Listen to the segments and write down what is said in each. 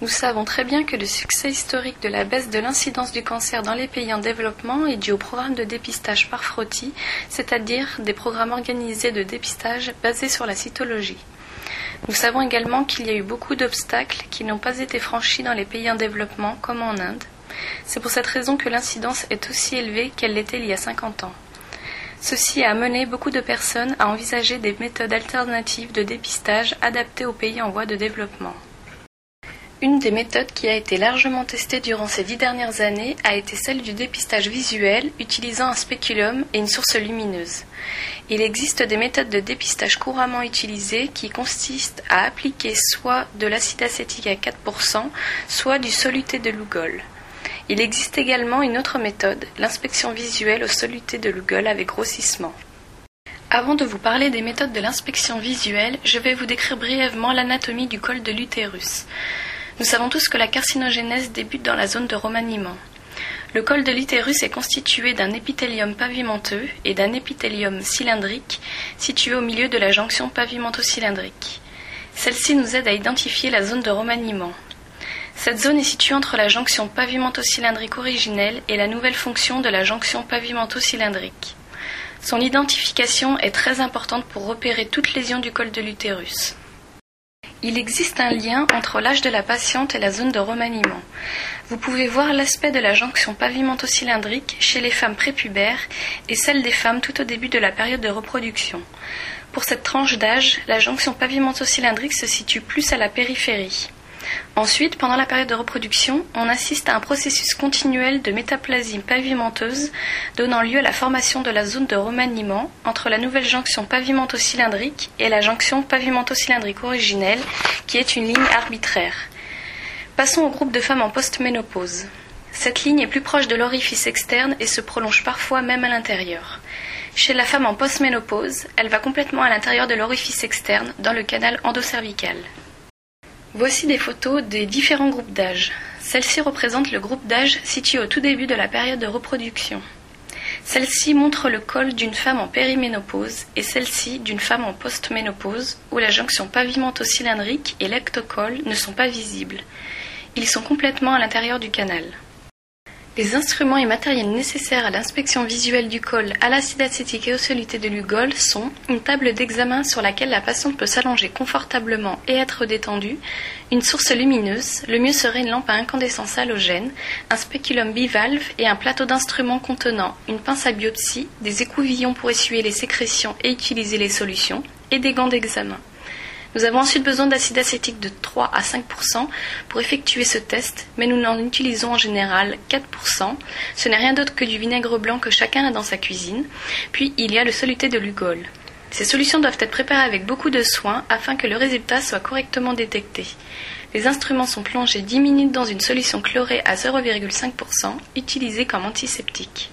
Nous savons très bien que le succès historique de la baisse de l'incidence du cancer dans les pays en développement est dû au programme de dépistage par frottis, c'est-à-dire des programmes organisés de dépistage basés sur la cytologie. Nous savons également qu'il y a eu beaucoup d'obstacles qui n'ont pas été franchis dans les pays en développement, comme en Inde. C'est pour cette raison que l'incidence est aussi élevée qu'elle l'était il y a 50 ans. Ceci a amené beaucoup de personnes à envisager des méthodes alternatives de dépistage adaptées aux pays en voie de développement. Une des méthodes qui a été largement testée durant ces 10 dernières années a été celle du dépistage visuel utilisant un spéculum et une source lumineuse. Il existe des méthodes de dépistage couramment utilisées qui consistent à appliquer soit de l'acide acétique à 4%, soit du soluté de Lugol. Il existe également une autre méthode, l'inspection visuelle au soluté de Lugol avec grossissement. Avant de vous parler des méthodes de l'inspection visuelle, je vais vous décrire brièvement l'anatomie du col de l'utérus. Nous savons tous que la carcinogénèse débute dans la zone de remaniement. Le col de l'utérus est constitué d'un épithélium pavimenteux et d'un épithélium cylindrique situé au milieu de la jonction pavimento-cylindrique. Celle-ci nous aide à identifier la zone de remaniement. Cette zone est située entre la jonction pavimento-cylindrique originelle et la nouvelle fonction de la jonction pavimento-cylindrique. Son identification est très importante pour repérer toute lésion du col de l'utérus. Il existe un lien entre l'âge de la patiente et la zone de remaniement. Vous pouvez voir l'aspect de la jonction pavimento-cylindrique chez les femmes prépubères et celle des femmes tout au début de la période de reproduction. Pour cette tranche d'âge, la jonction pavimento-cylindrique se situe plus à la périphérie. Ensuite, pendant la période de reproduction, on assiste à un processus continuel de métaplasie pavimenteuse donnant lieu à la formation de la zone de remaniement entre la nouvelle jonction pavimento-cylindrique et la jonction pavimento-cylindrique originelle qui est une ligne arbitraire. Passons au groupe de femmes en post-ménopause. Cette ligne est plus proche de l'orifice externe et se prolonge parfois même à l'intérieur. Chez la femme en post-ménopause, elle va complètement à l'intérieur de l'orifice externe dans le canal endocervical. Voici des photos des différents groupes d'âge. Celle-ci représente le groupe d'âge situé au tout début de la période de reproduction. Celle-ci montre le col d'une femme en périménopause et celle-ci d'une femme en post-ménopause où la jonction pavimento-cylindrique et l'ectocole ne sont pas visibles. Ils sont complètement à l'intérieur du canal. Les instruments et matériels nécessaires à l'inspection visuelle du col à l'acide acétique et au soluté de Lugol sont une table d'examen sur laquelle la patiente peut s'allonger confortablement et être détendue, une source lumineuse, le mieux serait une lampe à incandescence halogène, un spéculum bivalve et un plateau d'instruments contenant une pince à biopsie, des écouvillons pour essuyer les sécrétions et utiliser les solutions, et des gants d'examen. Nous avons ensuite besoin d'acide acétique de 3 à 5% pour effectuer ce test, mais nous n'en utilisons en général 4%. Ce n'est rien d'autre que du vinaigre blanc que chacun a dans sa cuisine. Puis il y a le soluté de Lugol. Ces solutions doivent être préparées avec beaucoup de soin afin que le résultat soit correctement détecté. Les instruments sont plongés 10 minutes dans une solution chlorée à 0,5%, utilisée comme antiseptique.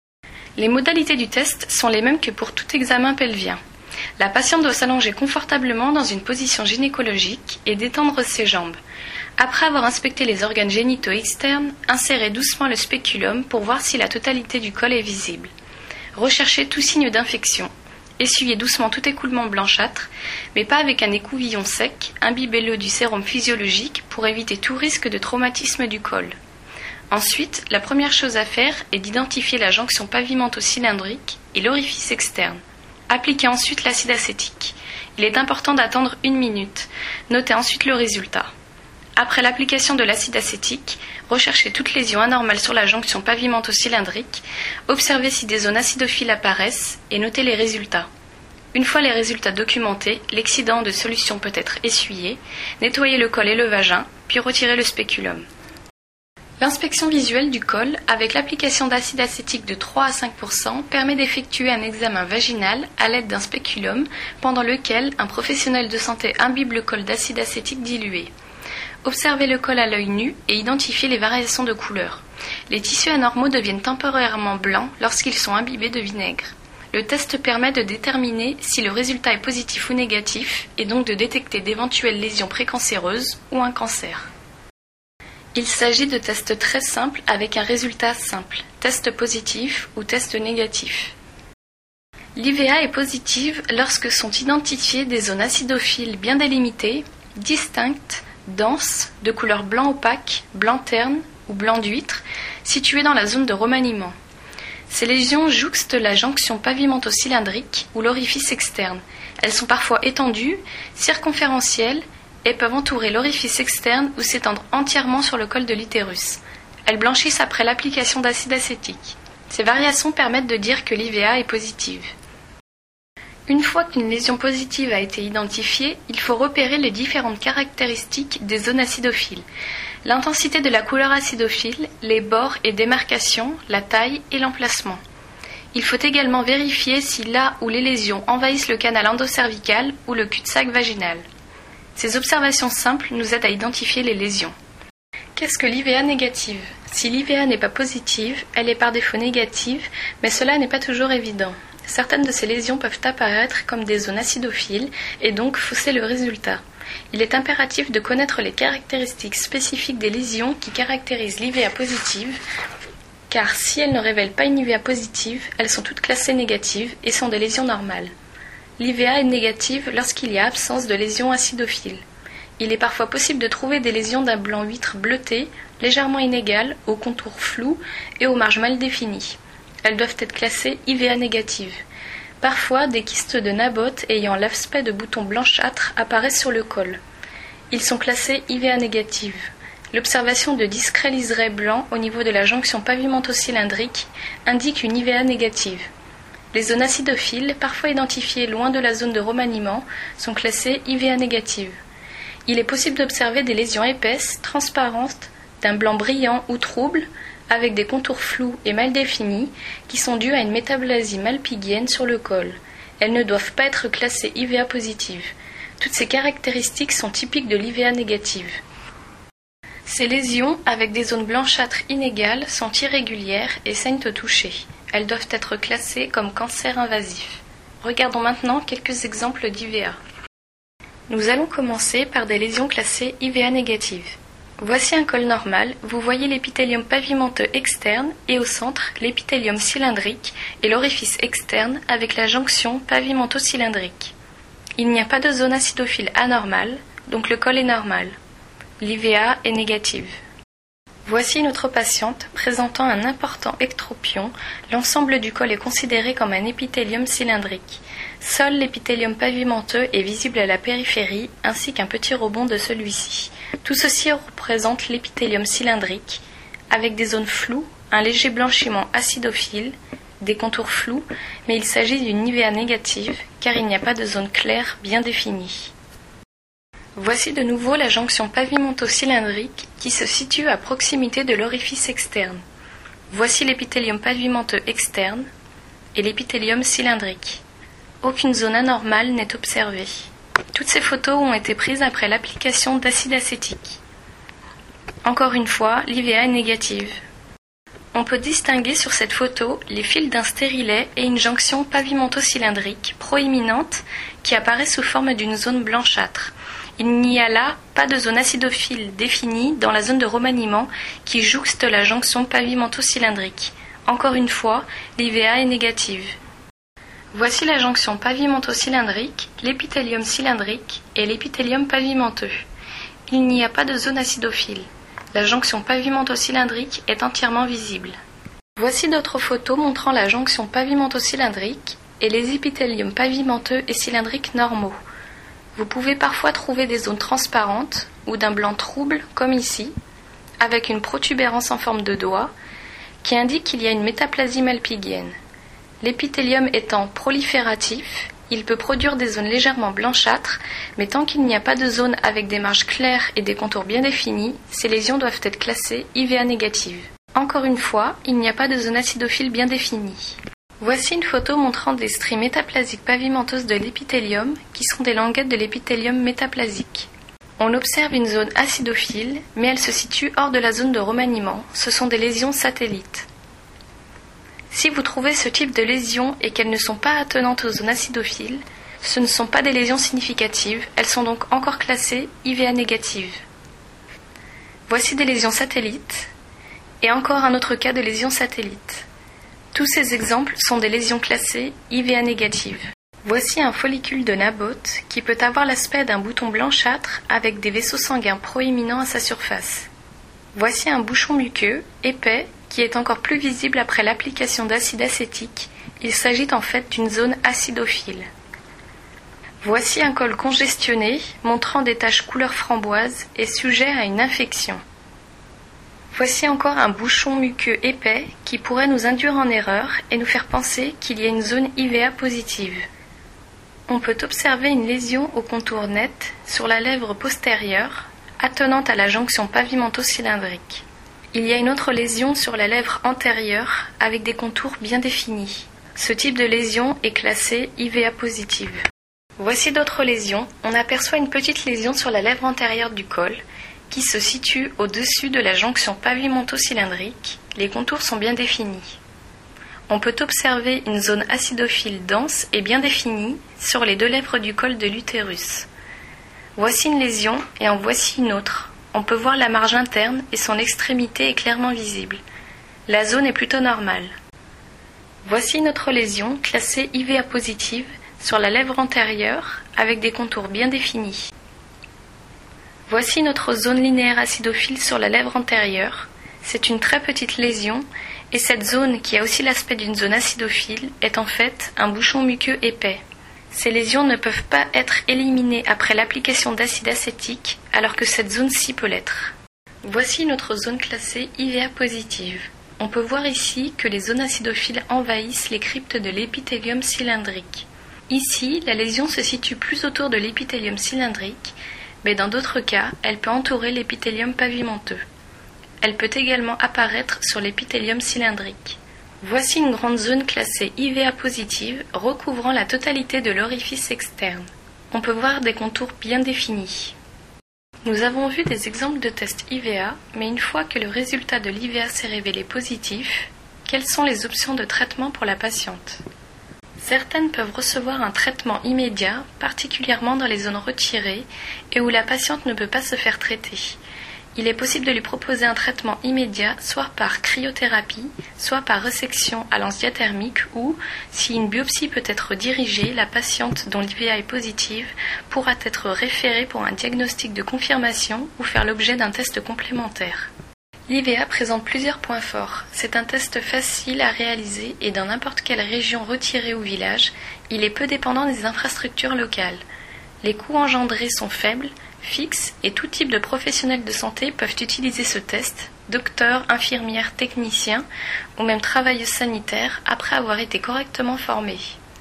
Les modalités du test sont les mêmes que pour tout examen pelvien. La patiente doit s'allonger confortablement dans une position gynécologique et détendre ses jambes. Après avoir inspecté les organes génitaux externes, insérez doucement le spéculum pour voir si la totalité du col est visible. Recherchez tout signe d'infection. Essuyez doucement tout écoulement blanchâtre, mais pas avec un écouvillon sec, imbibez-le du sérum physiologique pour éviter tout risque de traumatisme du col. Ensuite, la première chose à faire est d'identifier la jonction pavimento-cylindrique et l'orifice externe. Appliquez ensuite l'acide acétique. Il est important d'attendre 1 minute. Notez ensuite le résultat. Après l'application de l'acide acétique, recherchez toute lésion anormale sur la jonction pavimento-cylindrique, observez si des zones acidophiles apparaissent et notez les résultats. Une fois les résultats documentés, l'excédent de solution peut être essuyé, nettoyez le col et le vagin, puis retirez le spéculum. L'inspection visuelle du col, avec l'application d'acide acétique de 3 à 5%, permet d'effectuer un examen vaginal à l'aide d'un spéculum, pendant lequel un professionnel de santé imbibe le col d'acide acétique dilué. Observez le col à l'œil nu et identifiez les variations de couleur. Les tissus anormaux deviennent temporairement blancs lorsqu'ils sont imbibés de vinaigre. Le test permet de déterminer si le résultat est positif ou négatif, et donc de détecter d'éventuelles lésions précancéreuses ou un cancer. Il s'agit de tests très simples avec un résultat simple, test positif ou test négatif. L'IVA est positive lorsque sont identifiées des zones acidophiles bien délimitées, distinctes, denses, de couleur blanc opaque, blanc terne ou blanc d'huître, situées dans la zone de remaniement. Ces lésions jouxtent la jonction pavimento-cylindrique ou l'orifice externe. Elles sont parfois étendues, circonférentielles et peuvent entourer l'orifice externe ou s'étendre entièrement sur le col de l'utérus. Elles blanchissent après l'application d'acide acétique. Ces variations permettent de dire que l'IVA est positive. Une fois qu'une lésion positive a été identifiée, il faut repérer les différentes caractéristiques des zones acidophiles. L'intensité de la couleur acidophile, les bords et démarcations, la taille et l'emplacement. Il faut également vérifier si là où les lésions envahissent le canal endocervical ou le cul-de-sac vaginal. Ces observations simples nous aident à identifier les lésions. Qu'est-ce que l'IVA négative ? Si l'IVA n'est pas positive, elle est par défaut négative, mais cela n'est pas toujours évident. Certaines de ces lésions peuvent apparaître comme des zones acidophiles et donc fausser le résultat. Il est impératif de connaître les caractéristiques spécifiques des lésions qui caractérisent l'IVA positive, car si elles ne révèlent pas une IVA positive, elles sont toutes classées négatives et sont des lésions normales. L'IVA est négative lorsqu'il y a absence de lésions acidophiles. Il est parfois possible de trouver des lésions d'un blanc huître bleuté, légèrement inégal, aux contours flous et aux marges mal définies. Elles doivent être classées IVA négatives. Parfois, des kystes de Naboth ayant l'aspect de boutons blanchâtres apparaissent sur le col. Ils sont classés IVA négatives. L'observation de discrets liserés blancs au niveau de la jonction pavimento-cylindrique indique une IVA négative. Les zones acidophiles, parfois identifiées loin de la zone de remaniement, sont classées IVA négatives. Il est possible d'observer des lésions épaisses, transparentes, d'un blanc brillant ou trouble, avec des contours flous et mal définis, qui sont dus à une métaplasie malpighienne sur le col. Elles ne doivent pas être classées IVA positive. Toutes ces caractéristiques sont typiques de l'IVA négative. Ces lésions, avec des zones blanchâtres inégales, sont irrégulières et saignent au toucher. Elles doivent être classées comme cancer invasif. Regardons maintenant quelques exemples d'IVA. Nous allons commencer par des lésions classées IVA négatives. Voici un col normal, vous voyez l'épithélium pavimenteux externe et au centre l'épithélium cylindrique et l'orifice externe avec la jonction pavimento-cylindrique. Il n'y a pas de zone acidophile anormale, donc le col est normal. L'IVA est négative. Voici une autre patiente présentant un important ectropion. L'ensemble du col est considéré comme un épithélium cylindrique. Seul l'épithélium pavimenteux est visible à la périphérie, ainsi qu'un petit rebond de celui-ci. Tout ceci représente l'épithélium cylindrique, avec des zones floues, un léger blanchiment acidophile, des contours flous, mais il s'agit d'une IVA négative, car il n'y a pas de zone claire bien définie. Voici de nouveau la jonction pavimento-cylindrique qui se situe à proximité de l'orifice externe. Voici l'épithélium pavimenteux externe et l'épithélium cylindrique. Aucune zone anormale n'est observée. Toutes ces photos ont été prises après l'application d'acide acétique. Encore une fois, l'IVA est négative. On peut distinguer sur cette photo les fils d'un stérilet et une jonction pavimento-cylindrique proéminente qui apparaît sous forme d'une zone blanchâtre. Il n'y a là pas de zone acidophile définie dans la zone de remaniement qui jouxte la jonction pavimento-cylindrique. Encore une fois, l'IVA est négative. Voici la jonction pavimento-cylindrique, l'épithélium cylindrique et l'épithélium pavimenteux. Il n'y a pas de zone acidophile. La jonction pavimento-cylindrique est entièrement visible. Voici d'autres photos montrant la jonction pavimento-cylindrique et les épithéliums pavimenteux et cylindriques normaux. Vous pouvez parfois trouver des zones transparentes ou d'un blanc trouble, comme ici, avec une protubérance en forme de doigt, qui indique qu'il y a une métaplasie malpighienne. L'épithélium étant prolifératif, il peut produire des zones légèrement blanchâtres, mais tant qu'il n'y a pas de zone avec des marges claires et des contours bien définis, ces lésions doivent être classées IVA négatives. Encore une fois, il n'y a pas de zone acidophile bien définie. Voici une photo montrant des stries métaplasiques pavimenteuses de l'épithélium, qui sont des languettes de l'épithélium métaplasique. On observe une zone acidophile, mais elle se situe hors de la zone de remaniement. Ce sont des lésions satellites. Si vous trouvez ce type de lésions et qu'elles ne sont pas attenantes aux zones acidophiles, ce ne sont pas des lésions significatives, elles sont donc encore classées IVA négatives. Voici des lésions satellites, et encore un autre cas de lésions satellites. Tous ces exemples sont des lésions classées IVA négatives. Voici un follicule de Naboth qui peut avoir l'aspect d'un bouton blanchâtre avec des vaisseaux sanguins proéminents à sa surface. Voici un bouchon muqueux, épais, qui est encore plus visible après l'application d'acide acétique. Il s'agit en fait d'une zone acidophile. Voici un col congestionné, montrant des taches couleur framboise et sujet à une infection. Voici encore un bouchon muqueux épais qui pourrait nous induire en erreur et nous faire penser qu'il y a une zone IVA positive. On peut observer une lésion au contour net sur la lèvre postérieure, attenante à la jonction pavimento-cylindrique. Il y a une autre lésion sur la lèvre antérieure avec des contours bien définis. Ce type de lésion est classé IVA positive. Voici d'autres lésions. On aperçoit une petite lésion sur la lèvre antérieure du col qui se situe au-dessus de la jonction pavimento-cylindrique. Les contours sont bien définis. On peut observer une zone acidophile dense et bien définie sur les deux lèvres du col de l'utérus. Voici une lésion et en voici une autre. On peut voir la marge interne et son extrémité est clairement visible. La zone est plutôt normale. Voici une autre lésion classée IVA positive sur la lèvre antérieure avec des contours bien définis. Voici notre zone linéaire acidophile sur la lèvre antérieure. C'est une très petite lésion et cette zone, qui a aussi l'aspect d'une zone acidophile, est en fait un bouchon muqueux épais. Ces lésions ne peuvent pas être éliminées après l'application d'acide acétique, alors que cette zone-ci peut l'être. Voici notre zone classée IVA positive. On peut voir ici que les zones acidophiles envahissent les cryptes de l'épithélium cylindrique. Ici, la lésion se situe plus autour de l'épithélium cylindrique, mais dans d'autres cas, elle peut entourer l'épithélium pavimenteux. Elle peut également apparaître sur l'épithélium cylindrique. Voici une grande zone classée IVA positive recouvrant la totalité de l'orifice externe. On peut voir des contours bien définis. Nous avons vu des exemples de tests IVA, mais une fois que le résultat de l'IVA s'est révélé positif, quelles sont les options de traitement pour la patiente ? Certaines peuvent recevoir un traitement immédiat, particulièrement dans les zones retirées et où la patiente ne peut pas se faire traiter. Il est possible de lui proposer un traitement immédiat, soit par cryothérapie, soit par resection à lance diathermique ou, si une biopsie peut être dirigée, la patiente dont l'IVA est positive pourra être référée pour un diagnostic de confirmation ou faire l'objet d'un test complémentaire. L'IVA présente plusieurs points forts. C'est un test facile à réaliser et dans n'importe quelle région retirée ou village, il est peu dépendant des infrastructures locales. Les coûts engendrés sont faibles, fixes et tout type de professionnels de santé peuvent utiliser ce test, docteurs, infirmières, techniciens ou même travailleuses sanitaires après avoir été correctement formés.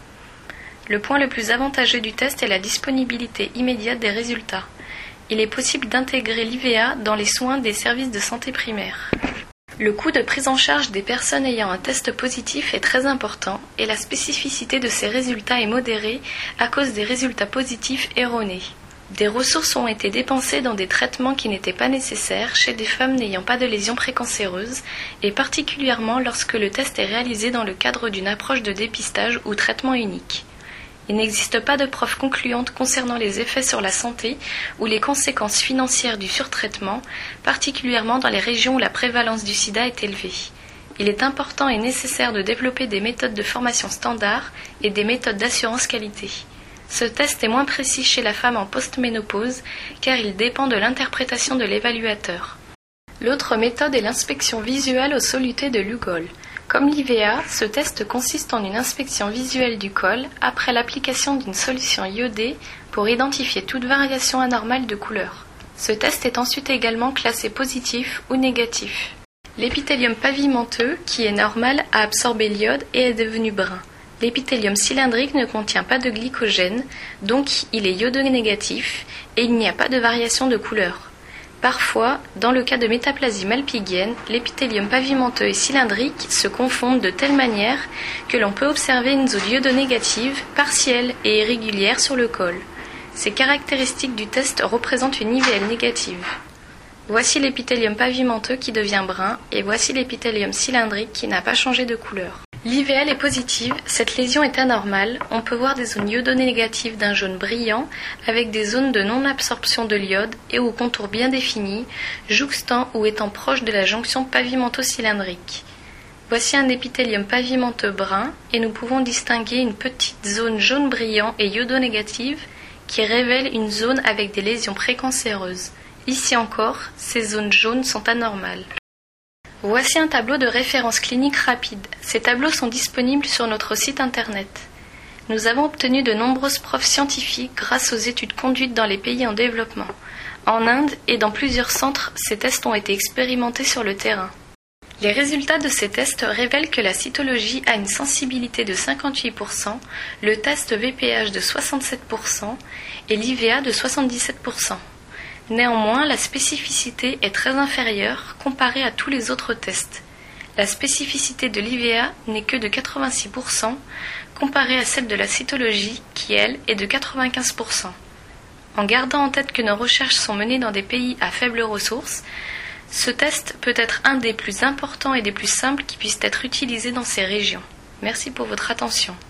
Le point le plus avantageux du test est la disponibilité immédiate des résultats. Il est possible d'intégrer l'IVA dans les soins des services de santé primaire. Le coût de prise en charge des personnes ayant un test positif est très important et la spécificité de ces résultats est modérée à cause des résultats positifs erronés. Des ressources ont été dépensées dans des traitements qui n'étaient pas nécessaires chez des femmes n'ayant pas de lésions précancéreuses et particulièrement lorsque le test est réalisé dans le cadre d'une approche de dépistage ou traitement unique. Il n'existe pas de preuves concluantes concernant les effets sur la santé ou les conséquences financières du surtraitement, particulièrement dans les régions où la prévalence du sida est élevée. Il est important et nécessaire de développer des méthodes de formation standard et des méthodes d'assurance qualité. Ce test est moins précis chez la femme en post-ménopause car il dépend de l'interprétation de l'évaluateur. L'autre méthode est l'inspection visuelle au soluté de Lugol. Comme l'IVA, ce test consiste en une inspection visuelle du col après l'application d'une solution iodée pour identifier toute variation anormale de couleur. Ce test est ensuite également classé positif ou négatif. L'épithélium pavimenteux, qui est normal, a absorbé l'iode et est devenu brun. L'épithélium cylindrique ne contient pas de glycogène, donc il est iodonégatif et il n'y a pas de variation de couleur. Parfois, dans le cas de métaplasie malpighienne, l'épithélium pavimenteux et cylindrique se confondent de telle manière que l'on peut observer une zone iodonégative, partielle et irrégulière sur le col. Ces caractéristiques du test représentent une IVL négative. Voici l'épithélium pavimenteux qui devient brun et voici l'épithélium cylindrique qui n'a pas changé de couleur. L'IVL est positive, cette lésion est anormale, on peut voir des zones iodo-négatives d'un jaune brillant avec des zones de non-absorption de l'iode et aux contours bien définis, jouxtant ou étant proches de la jonction pavimento-cylindrique. Voici un épithélium pavimenteux brun et nous pouvons distinguer une petite zone jaune brillant et iodo-négative qui révèle une zone avec des lésions précancéreuses. Ici encore, ces zones jaunes sont anormales. Voici un tableau de référence clinique rapide. Ces tableaux sont disponibles sur notre site internet. Nous avons obtenu de nombreuses preuves scientifiques grâce aux études conduites dans les pays en développement. En Inde et dans plusieurs centres, ces tests ont été expérimentés sur le terrain. Les résultats de ces tests révèlent que la cytologie a une sensibilité de 58%, le test VPH de 67% et l'IVA de 77%. Néanmoins, la spécificité est très inférieure comparée à tous les autres tests. La spécificité de l'IVA n'est que de 86%, comparée à celle de la cytologie qui, elle, est de 95%. En gardant en tête que nos recherches sont menées dans des pays à faibles ressources, ce test peut être un des plus importants et des plus simples qui puissent être utilisés dans ces régions. Merci pour votre attention.